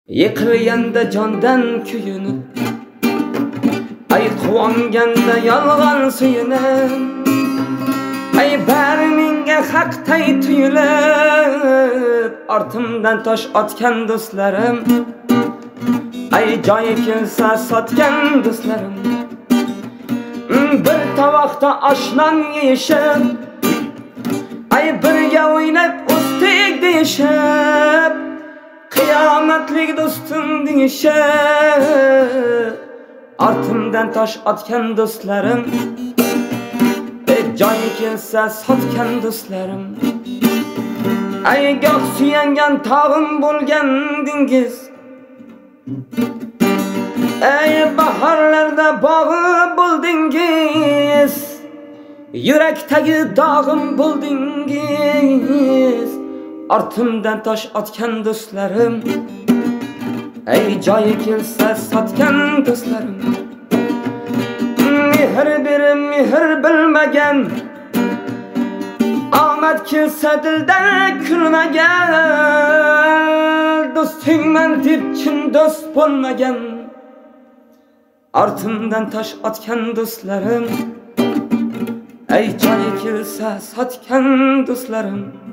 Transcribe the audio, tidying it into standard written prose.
Yiqilganda jondan kuyunib, ay quvonganda yolg'on suyunib, ay bari menga haqday tuyulib, ortimdan tosh otgan do'stlarim, ay joyi kelsa sotgan do'stlarim, bir tovoqda oshnon yeyishib, ay birga o'ynab o'sdik deyishib, qiyomatlik do'stim deyishib, ortimdan tosh otgan do'stlarim, joyi kelsa sotgan do'stlarim, ay goh suyangan tog'im bo'lgan dengiz, ay bahorlarda bog'i bo'ldingiz, yurakdagi dog'im bo'ldingiz, ortimdan tosh otgan do'stlarim, ay joyi kelsa sotgan do'stlarim, mehr berib mehr bilmagan, omad kelsa dildan kulmagan, do'stingman deb chin do'st bo'lmagan, ortimdan tosh otgan do'stlarim, ay joyi kelsa sotgan do'stlarim.